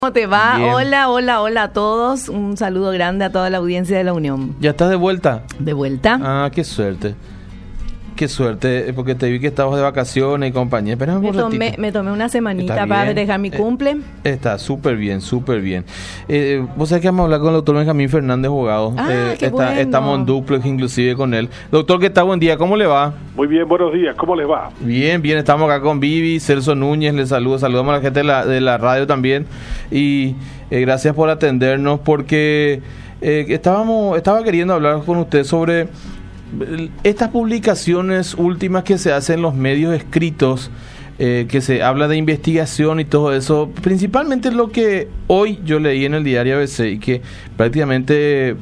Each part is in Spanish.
¿Cómo te va? Bien. Hola a todos. Un saludo grande a toda la audiencia de La Unión. ¿Ya estás de vuelta? ¿De vuelta? Ah, qué suerte. Qué suerte, porque te vi que estabas de vacaciones y compañía. Espera un ratito. Me tomé una semanita Está para bien. dejar mi cumple. Está súper bien, súper bien. Vos sabés que vamos a hablar con el doctor Benjamín Fernández, abogado. Qué bueno. Estamos en duplex inclusive con él. Doctor, ¿qué tal? Buen día, ¿cómo le va? Muy bien, buenos días, ¿cómo les va? Bien, estamos acá con Vivi, Celso Núñez, les saludamos a la gente de la radio también. Y gracias por atendernos, porque estaba queriendo hablar con usted sobre estas publicaciones últimas que se hacen en los medios escritos, que se habla de investigación y todo eso, principalmente lo que hoy yo leí en el diario ABC y que prácticamente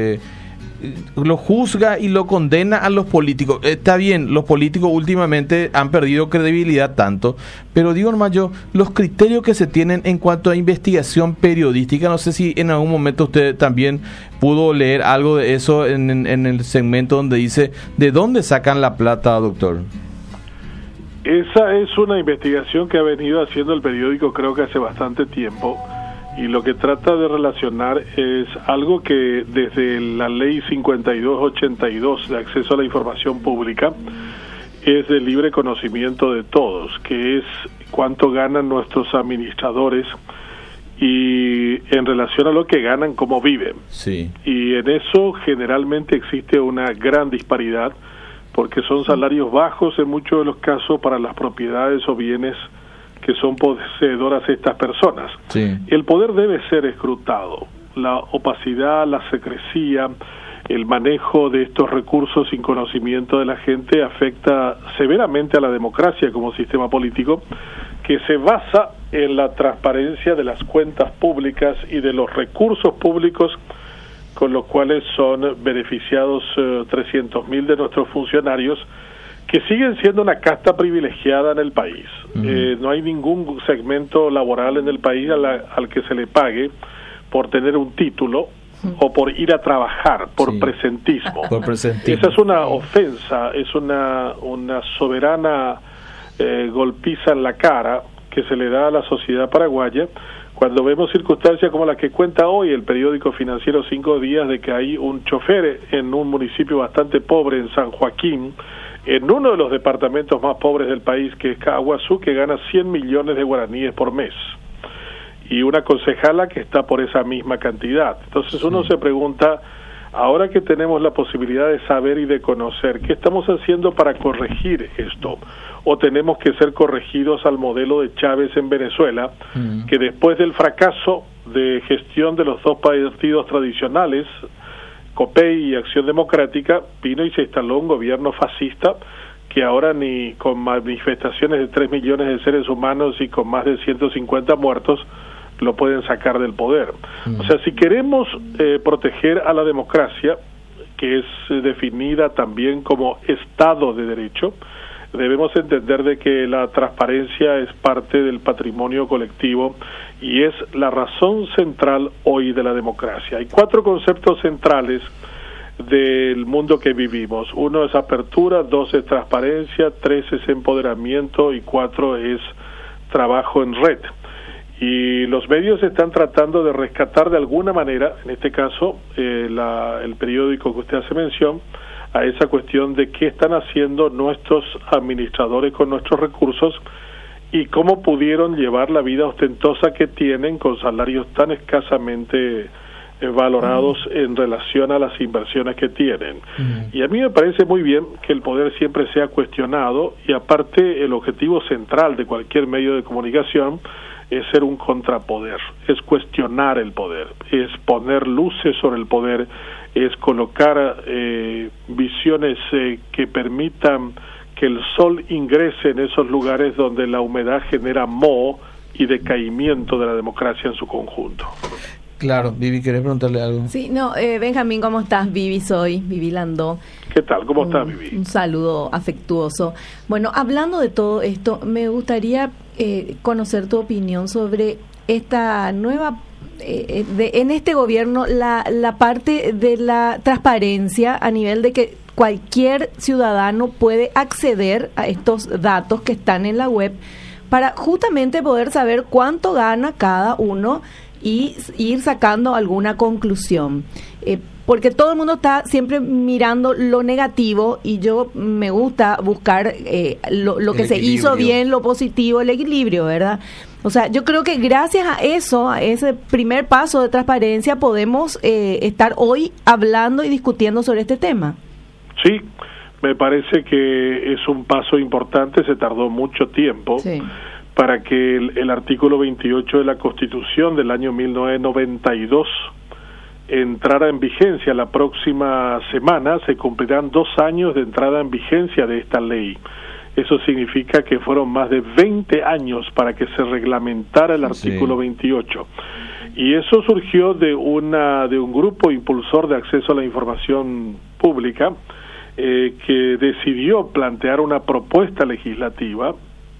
lo juzga y lo condena a los políticos. Está bien, los políticos últimamente han perdido credibilidad tanto, pero digo nomás yo, los criterios que se tienen en cuanto a investigación periodística, no sé si en algún momento usted también pudo leer algo de eso en el segmento donde dice, ¿de dónde sacan la plata, doctor? Esa es una investigación que ha venido haciendo el periódico creo que hace bastante tiempo, y lo que trata de relacionar es algo que desde la ley 5282 de acceso a la información pública es de libre conocimiento de todos, que es cuánto ganan nuestros administradores y en relación a lo que ganan, cómo viven. Sí. Y en eso generalmente existe una gran disparidad, porque son salarios bajos en muchos de los casos para las propiedades o bienes que son poseedoras estas personas. Sí. El poder debe ser escrutado. La opacidad, la secrecía, el manejo de estos recursos sin conocimiento de la gente afecta severamente a la democracia como sistema político, que se basa en la transparencia de las cuentas públicas y de los recursos públicos con los cuales son beneficiados 300.000 de nuestros funcionarios, que siguen siendo una casta privilegiada en el país. No hay ningún segmento laboral en el país al que se le pague por tener un título o por ir a trabajar, por presentismo. Por presentismo. Esa es una ofensa, es una soberana golpiza en la cara que se le da a la sociedad paraguaya cuando vemos circunstancias como la que cuenta hoy el periódico financiero 5 días, de que hay un chofer en un municipio bastante pobre en San Joaquín, en uno de los departamentos más pobres del país, que es Caguazú, que gana 100 millones de guaraníes por mes, y una concejala que está por esa misma cantidad. Entonces uno se pregunta, ahora que tenemos la posibilidad de saber y de conocer, ¿qué estamos haciendo para corregir esto? ¿O tenemos que ser corregidos al modelo de Chávez en Venezuela, que después del fracaso de gestión de los dos partidos tradicionales, COPEI y Acción Democrática, vino y se instaló un gobierno fascista que ahora ni con manifestaciones de 3 millones de seres humanos y con más de 150 muertos lo pueden sacar del poder? O sea, si queremos proteger a la democracia, que es definida también como Estado de Derecho, debemos entender de que la transparencia es parte del patrimonio colectivo y es la razón central hoy de la democracia. Hay 4 conceptos centrales del mundo que vivimos. 1 es apertura, 2 es transparencia, 3 es empoderamiento y 4 es trabajo en red. Y los medios están tratando de rescatar de alguna manera, en este caso el periódico que usted hace mención, a esa cuestión de qué están haciendo nuestros administradores con nuestros recursos y cómo pudieron llevar la vida ostentosa que tienen con salarios tan escasamente valorados en relación a las inversiones que tienen. Y a mí me parece muy bien que el poder siempre sea cuestionado, y aparte el objetivo central de cualquier medio de comunicación es ser un contrapoder, es cuestionar el poder, es poner luces sobre el poder, es colocar visiones que permitan que el sol ingrese en esos lugares donde la humedad genera moho y decaimiento de la democracia en su conjunto. Claro, Vivi, ¿querés preguntarle algo? Sí, no, Benjamín, ¿cómo estás? Vivi soy, Vivi Landó. ¿Qué tal? ¿Cómo estás, Vivi? Un saludo afectuoso. Bueno, hablando de todo esto, me gustaría conocer tu opinión sobre esta nueva en este gobierno, la parte de la transparencia a nivel de que cualquier ciudadano puede acceder a estos datos que están en la web, para justamente poder saber cuánto gana cada uno y ir sacando alguna conclusión. Porque todo el mundo está siempre mirando lo negativo y yo me gusta buscar lo que se hizo bien, lo positivo, el equilibrio, ¿verdad? O sea, yo creo que gracias a eso, a ese primer paso de transparencia, podemos estar hoy hablando y discutiendo sobre este tema. Sí, me parece que es un paso importante, se tardó mucho tiempo para que el artículo 28 de la Constitución del año 1992 entrara en vigencia. La próxima semana se cumplirán 2 años de entrada en vigencia de esta ley. Eso significa que fueron más de 20 años para que se reglamentara el artículo 28. Y eso surgió de un grupo impulsor de acceso a la información pública que decidió plantear una propuesta legislativa,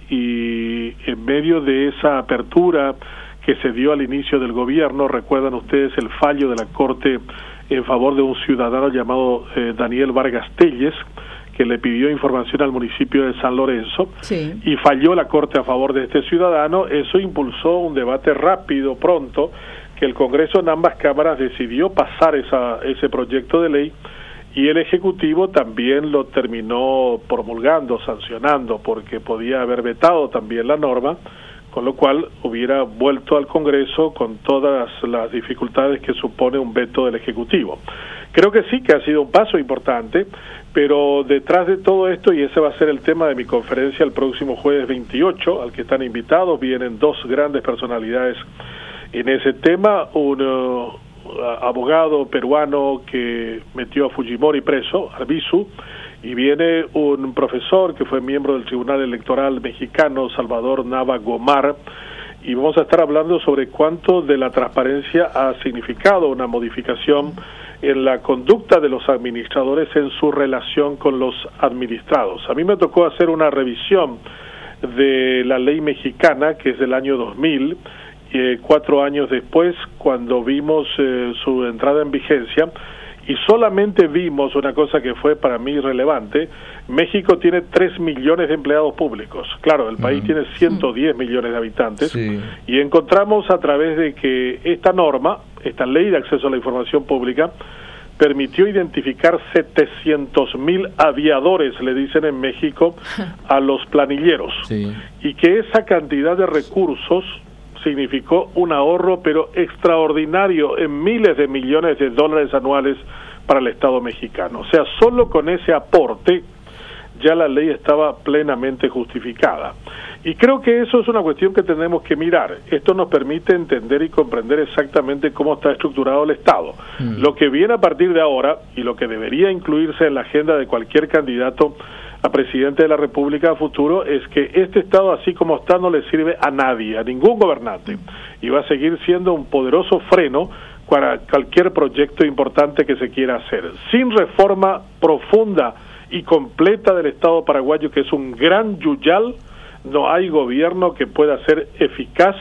y en medio de esa apertura que se dio al inicio del gobierno, recuerdan ustedes el fallo de la Corte en favor de un ciudadano llamado Daniel Vargas Telles, que le pidió información al municipio de San Lorenzo, y falló la Corte a favor de este ciudadano. Eso impulsó un debate rápido, pronto, que el Congreso en ambas cámaras decidió pasar ese proyecto de ley, y el Ejecutivo también lo terminó promulgando, sancionando, porque podía haber vetado también la norma, con lo cual hubiera vuelto al Congreso con todas las dificultades que supone un veto del Ejecutivo. Creo que sí, que ha sido un paso importante, pero detrás de todo esto, y ese va a ser el tema de mi conferencia el próximo jueves 28, al que están invitados, vienen 2 grandes personalidades en ese tema, un abogado peruano que metió a Fujimori preso, Arbizu, y viene un profesor que fue miembro del Tribunal Electoral mexicano, Salvador Nava Gomar, y vamos a estar hablando sobre cuánto de la transparencia ha significado una modificación en la conducta de los administradores en su relación con los administrados. A mí me tocó hacer una revisión de la ley mexicana, que es del año 2000, 4 años después, cuando vimos su entrada en vigencia, y solamente vimos una cosa que fue para mí relevante. México tiene 3 millones de empleados públicos. Claro, el país tiene 110 millones de habitantes, y encontramos a través de que esta norma, esta ley de acceso a la información pública, permitió identificar 700,000 aviadores, le dicen en México, a los planilleros, y que esa cantidad de recursos significó un ahorro pero extraordinario en miles de millones de dólares anuales para el Estado mexicano. O sea, solo con ese aporte ya la ley estaba plenamente justificada. Y creo que eso es una cuestión que tenemos que mirar. Esto nos permite entender y comprender exactamente cómo está estructurado el Estado. Lo que viene a partir de ahora, y lo que debería incluirse en la agenda de cualquier candidato a presidente de la República a futuro, es que este Estado así como está no le sirve a nadie, a ningún gobernante, y va a seguir siendo un poderoso freno para cualquier proyecto importante que se quiera hacer. Sin reforma profunda y completa del Estado paraguayo, que es un gran yuyal, no hay gobierno que pueda ser eficaz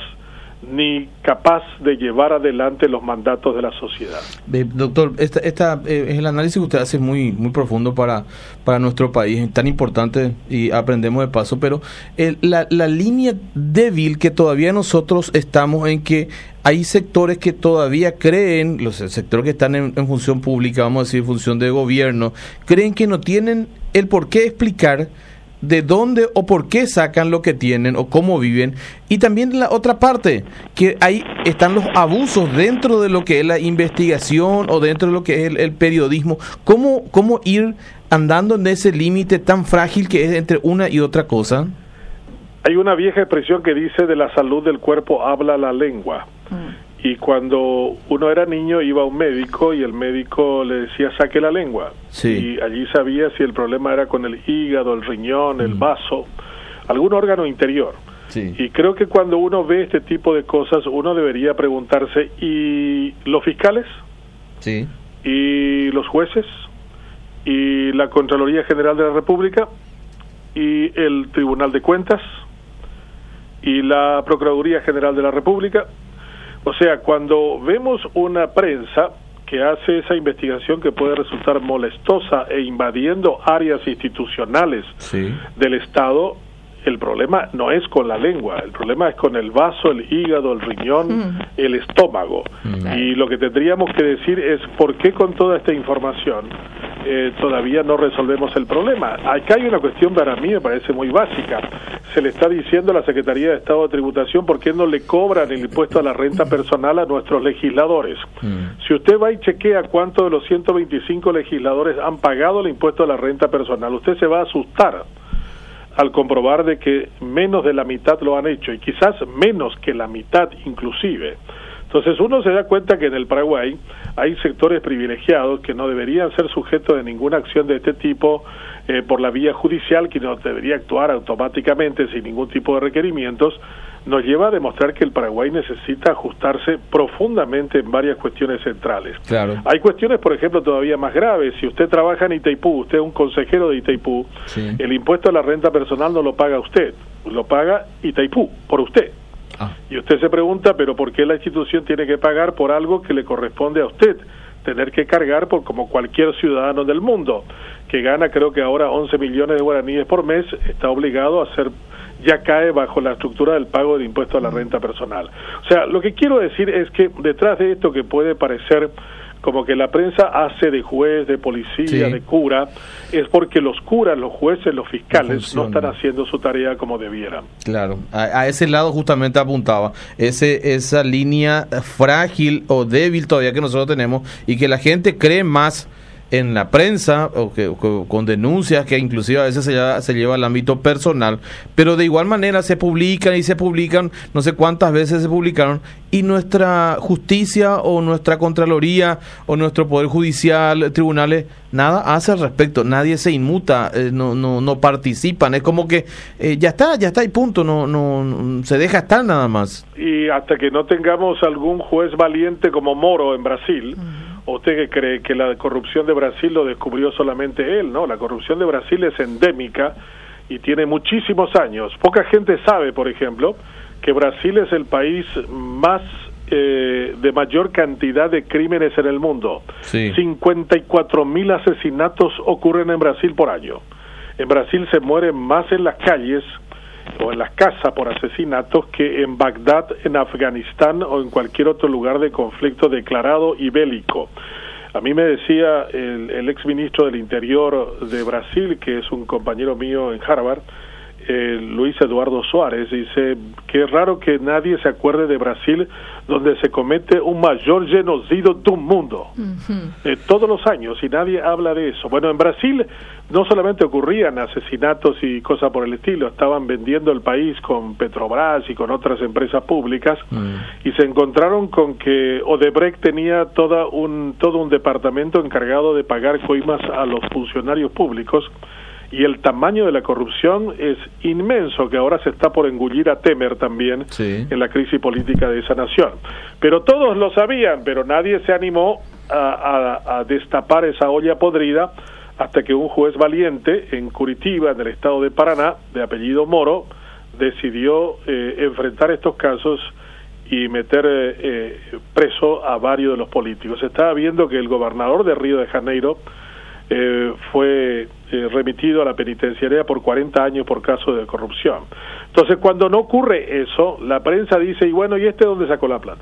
ni capaz de llevar adelante los mandatos de la sociedad. Doctor, el análisis que usted hace es muy profundo para nuestro país, es tan importante y aprendemos de paso, pero la línea débil que todavía nosotros estamos en, que hay sectores que todavía creen, los sectores que están en función pública, vamos a decir función de gobierno, creen que no tienen el por qué explicar de dónde o por qué sacan lo que tienen o cómo viven, y también la otra parte, que ahí están los abusos dentro de lo que es la investigación o dentro de lo que es el periodismo. ¿Cómo ir andando en ese límite tan frágil que es entre una y otra cosa? Hay una vieja expresión que dice: de la salud del cuerpo habla la lengua. Y cuando uno era niño iba a un médico y el médico le decía saque la lengua, y allí sabía si el problema era con el hígado, el riñón, el vaso, algún órgano interior. Y creo que cuando uno ve este tipo de cosas, uno debería preguntarse: ¿y los fiscales? ¿Y los jueces? ¿Y la Contraloría General de la República? ¿Y el Tribunal de Cuentas? ¿Y la Procuraduría General de la República? O sea, cuando vemos una prensa que hace esa investigación que puede resultar molestosa e invadiendo áreas institucionales del Estado, el problema no es con la lengua, el problema es con el vaso, el hígado, el riñón, el estómago. Y lo que tendríamos que decir es por qué con toda esta información todavía no resolvemos el problema. Acá hay una cuestión para mí me parece muy básica. Se le está diciendo a la Secretaría de Estado de Tributación por qué no le cobran el impuesto a la renta personal a nuestros legisladores. Si usted va y chequea cuántos de los 125 legisladores han pagado el impuesto a la renta personal, usted se va a asustar al comprobar de que menos de la mitad lo han hecho, y quizás menos que la mitad inclusive. Entonces uno se da cuenta que en el Paraguay hay sectores privilegiados que no deberían ser sujetos de ninguna acción de este tipo por la vía judicial, que no debería actuar automáticamente sin ningún tipo de requerimientos. Nos lleva a demostrar que el Paraguay necesita ajustarse profundamente en varias cuestiones centrales. Claro. Hay cuestiones, por ejemplo, todavía más graves. Si usted trabaja en Itaipú, usted es un consejero de Itaipú, sí, el impuesto a la renta personal no lo paga usted, lo paga Itaipú, por usted. Y usted se pregunta, pero ¿por qué la institución tiene que pagar por algo que le corresponde a usted tener que cargar por como cualquier ciudadano del mundo, que gana creo que ahora 11 millones de guaraníes por mes, está obligado a hacer, ya cae bajo la estructura del pago del impuesto a la renta personal? O sea, lo que quiero decir es que detrás de esto que puede parecer como que la prensa hace de juez, de policía, sí, de cura, es porque los curas, los jueces, los fiscales no están haciendo su tarea como debieran. Claro, a ese lado justamente apuntaba, esa línea frágil o débil todavía que nosotros tenemos, y que la gente cree más en la prensa o con denuncias que inclusive a veces se lleva al ámbito personal, pero de igual manera se publican, no sé cuántas veces se publicaron, y nuestra justicia o nuestra Contraloría o nuestro Poder Judicial, tribunales, nada hace al respecto, nadie se inmuta, no participan, es como que ya está y punto, no se deja estar nada más. Y hasta que no tengamos algún juez valiente como Moro en Brasil, ¿usted que cree que la corrupción de Brasil lo descubrió solamente él? No, la corrupción de Brasil es endémica y tiene muchísimos años. Poca gente sabe, por ejemplo, que Brasil es el país más de mayor cantidad de crímenes en el mundo. Sí. 54.000 asesinatos ocurren en Brasil por año. En Brasil se mueren más en las calles o en las casas por asesinatos que en Bagdad, en Afganistán o en cualquier otro lugar de conflicto declarado y bélico. A mí me decía el exministro del Interior de Brasil, que es un compañero mío en Harvard, Luis Eduardo Suárez, dice que es raro que nadie se acuerde de Brasil, donde se comete un mayor genocidio del mundo, todos los años, y nadie habla de eso. Bueno, en Brasil no solamente ocurrían asesinatos y cosas por el estilo, estaban vendiendo el país con Petrobras y con otras empresas públicas, y se encontraron con que Odebrecht tenía todo un departamento encargado de pagar coimas a los funcionarios públicos, y el tamaño de la corrupción es inmenso, que ahora se está por engullir a Temer también, sí, en la crisis política de esa nación. Pero todos lo sabían, pero nadie se animó a destapar esa olla podrida hasta que un juez valiente en Curitiba, en el estado de Paraná, de apellido Moro, decidió enfrentar estos casos y meter preso a varios de los políticos. Se estaba viendo que el gobernador de Río de Janeiro fue remitido a la penitenciaría por 40 años por caso de corrupción. Entonces, cuando no ocurre eso, la prensa dice, y bueno, ¿y este dónde sacó la plata?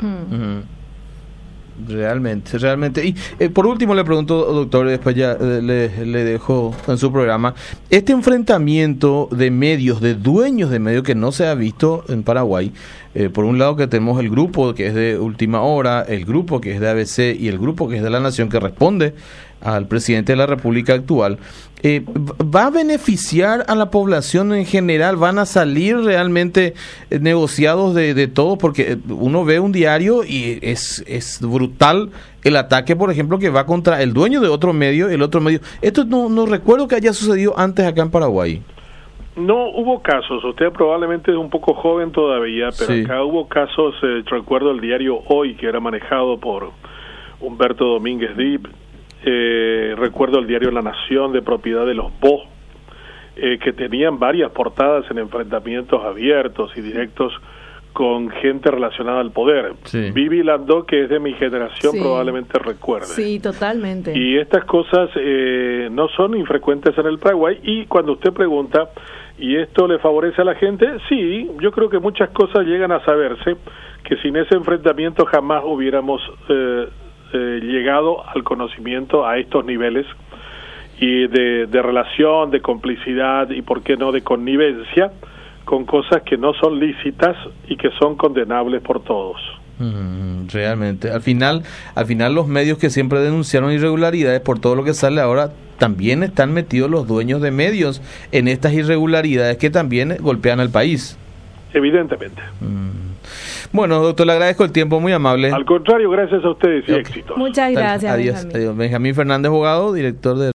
Realmente. Y por último le pregunto, doctor, después ya le dejo en su programa, este enfrentamiento de medios, de dueños de medios que no se ha visto en Paraguay, por un lado que tenemos el grupo que es de Última Hora, el grupo que es de ABC y el grupo que es de La Nación, que responde al presidente de la República actual, ¿va a beneficiar a la población en general? ¿Van a salir realmente negociados de todo? Porque uno ve un diario y es brutal el ataque, por ejemplo, que va contra el dueño de otro medio, el otro medio. Esto no recuerdo que haya sucedido antes acá en Paraguay. No hubo casos, usted probablemente es un poco joven todavía, pero sí, acá hubo casos, recuerdo el diario Hoy, que era manejado por Humberto Domínguez Dip, recuerdo el diario La Nación, de propiedad de los Bo, que tenían varias portadas en enfrentamientos abiertos y directos con gente relacionada al poder. Sí. Vivi Landó, que es de mi generación, sí, probablemente recuerde. Sí, totalmente. Y estas cosas no son infrecuentes en el Paraguay, y cuando usted pregunta, ¿Y esto le favorece a la gente? Sí, yo creo que muchas cosas llegan a saberse, que sin ese enfrentamiento jamás hubiéramos llegado al conocimiento a estos niveles y de relación, de complicidad y, por qué no, de connivencia con cosas que no son lícitas y que son condenables por todos. Realmente, al final los medios que siempre denunciaron irregularidades por todo lo que sale ahora, también están metidos los dueños de medios en estas irregularidades que también golpean al país. Evidentemente. Bueno, doctor, le agradezco el tiempo, muy amable. Al contrario, gracias a ustedes y éxitos. Muchas gracias. Adiós. Benjamín Fernández, abogado, director de